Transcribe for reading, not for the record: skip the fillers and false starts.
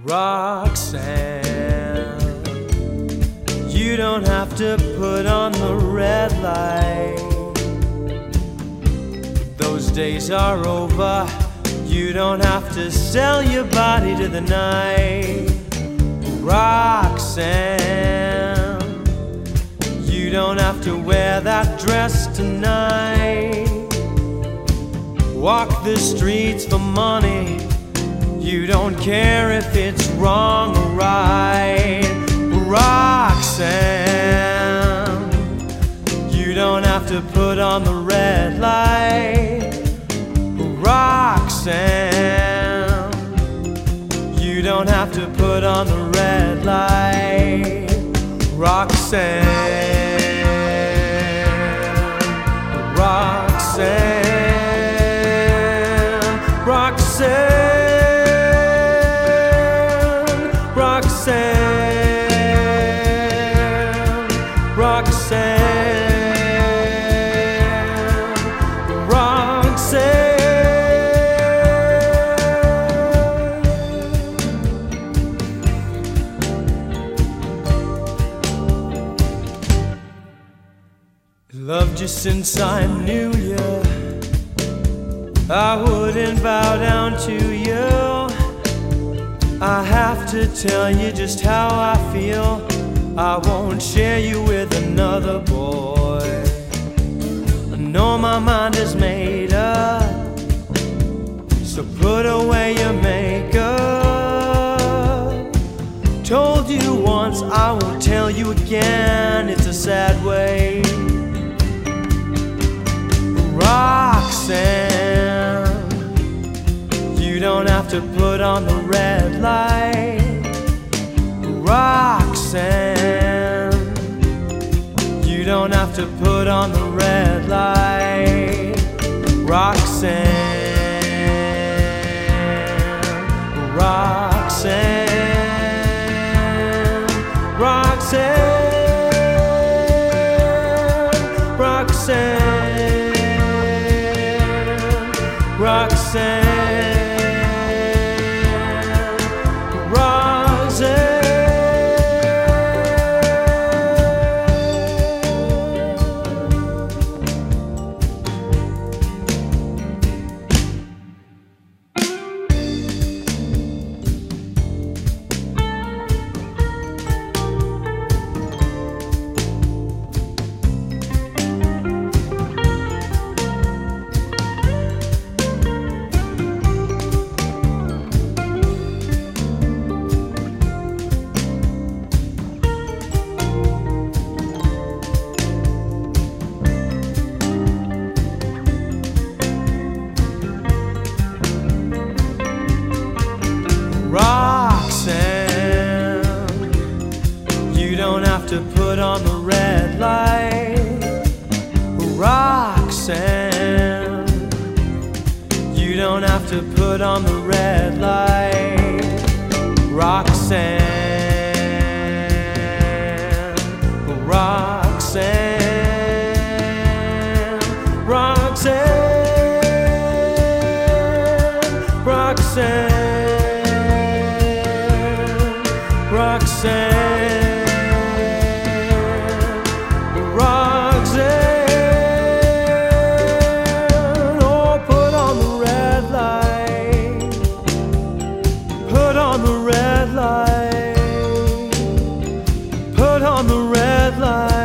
Roxanne, you don't have to put on the red light. Those days are over. You don't have to sell your body to the night. Roxanne, you don't have to wear that dress tonight. Walk the streets for money. You don't care if it's wrong or right. Roxanne, you don't have to put on the red light. Roxanne, you don't have to put on the red light. Roxanne, Roxanne, Roxanne, Roxanne, Roxanne, Roxanne. Loved you since I knew you. I wouldn't bow down to you. I have to tell you just how I feel. I won't share you with another boy. I know my mind is made up, so put away your makeup. Told you once, I won't tell you again. It's a sad way. Roxanne, you don't have to put on the red light. Roxanne, you don't have to put on the red light. Roxanne, Roxanne, Roxanne, Roxanne, Roxanne, Roxanne. Roxanne, you don't have to put on the red light. Roxanne, you don't have to put on the red light. Roxanne, Roxanne, Roxanne, Roxanne, Roxanne, Roxanne, oh, put on the red light, put on the red light, put on the red light.